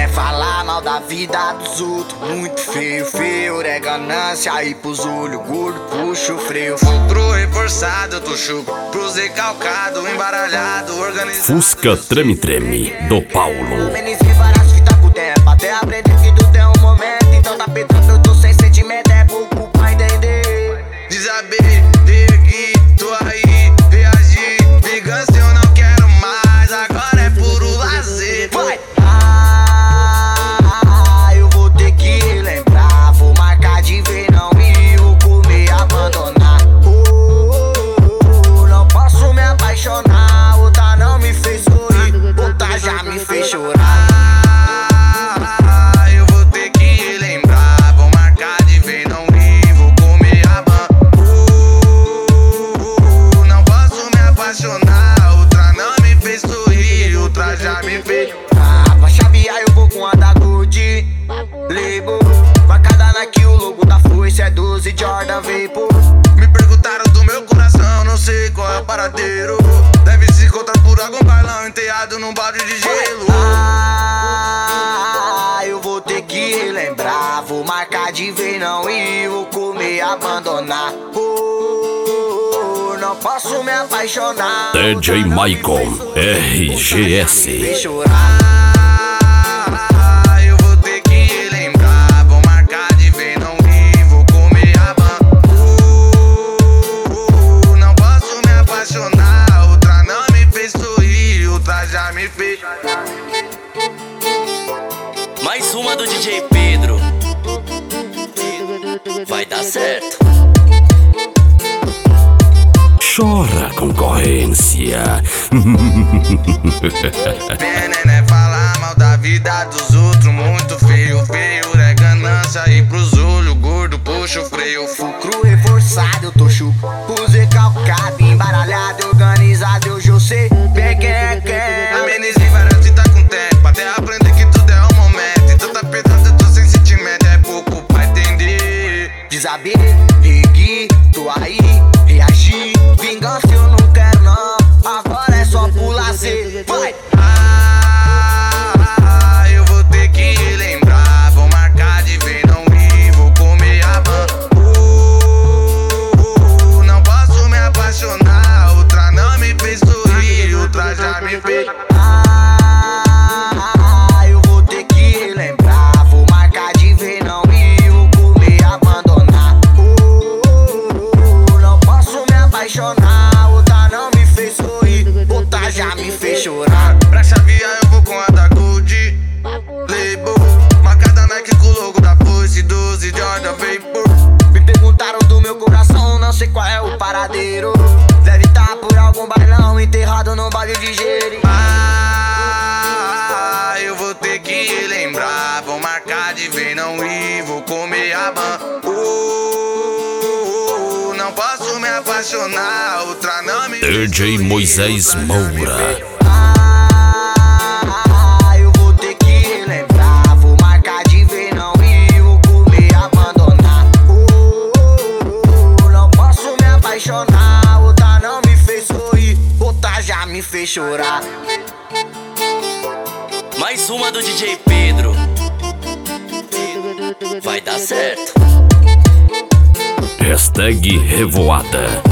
né? Falar mal da vida dos outros, muito feio, feio. É ganância e pros olhos gordo, puxa o freio. Futuro reforçado, tô chuco, pros recalcado, embaralhado, organizado. Fusca Treme Treme, do Paulo. Amenizei várias fitas com o tempo, até aprender que tudo é um momento. Então tá petando, eu tô sem sentimento, é pouco pra entender. Desaber, ergui, tô aí, reagi. Vingança eu não quero mais, agora é puro lazer. Vai! Eu vou ter que relembrar, vou marcar de ver, não ir, vou comer, abandonar. Não posso me apaixonar, outra não me fez sorrir, outra já me fez chorar. Eu vou ter que relembrar, vou marcar de ver, não ir, vou comer, abandonar. Não posso me apaixonar, outra não me fez sorrir, outra já me fez chorar. Pra chavear eu vou com a da Gold Label, marcada Nike, o logo da foice é 12 Jordan Vapor. Me perguntaram do meu coração, não sei qual é o paradeiro. Deve se encontrar por algum bailão enterrado num balde de gelo. Eu vou ter que relembrar, vou marcar de ver, não ir, vou comer, abandonar. Não posso me apaixonar, DJ Michael, RGS. fez chorar. Eu vou ter que relembrar, vou marcar de ver, não ir, vou comer, abandonar. Não posso me apaixonar, outra não me fez sorrir, outra já me fez. Mais uma do DJ Pedro. Vai dar certo. Chora, concorrência. Né falar mal da vida dos outros, muito feio, feio. É ganância e pros olhos gordo, puxa o freio. Cru reforçado, eu tô chuco, pus recalcado, embaralhado, organizado, eu já sei bem quem é quem. Amenizei várias fitas com tempo, até aprender que tudo é um momento. Então tá pesado, eu tô sem sentimento, é pouco pra entender. Desaber, ergui, tô aí, reagi. Vingança eu não quero não, agora é só por lazer. Vai! Eu vou ter que relembrar, vou marcar de ver, não ir, vou comer, abandonar. Não posso me apaixonar, outra não me fez sorrir, outra já me fez. Eu vou ter que relembrar, vou marcar de ver, não ir, vou comer, abandonar. Não posso me apaixonar, outra não me fez sorrir, outra já me fez chorar. Pra chavear eu vou com a da Gold Label, marcada Nike com o logo da foice, 12 Jordan Vapor. Me perguntaram do meu coração, não sei qual é o paradeiro. Deve tá por algum bailão enterrado num balde de gelo. Eu vou ter que relembrar, vou marcar de ver, não ir, vou comer, abandonar. Não posso me apaixonar, outra não me. DJ Moisés Moura. Eu vou ter que relembrar, vou marcar de ver, não ir, vou comer, abandonar. Não posso me apaixonar, outra não me fez sorrir, outra já me fez chorar. Mais uma do DJ Pedro. Vai dar certo. Hashtag Revoada.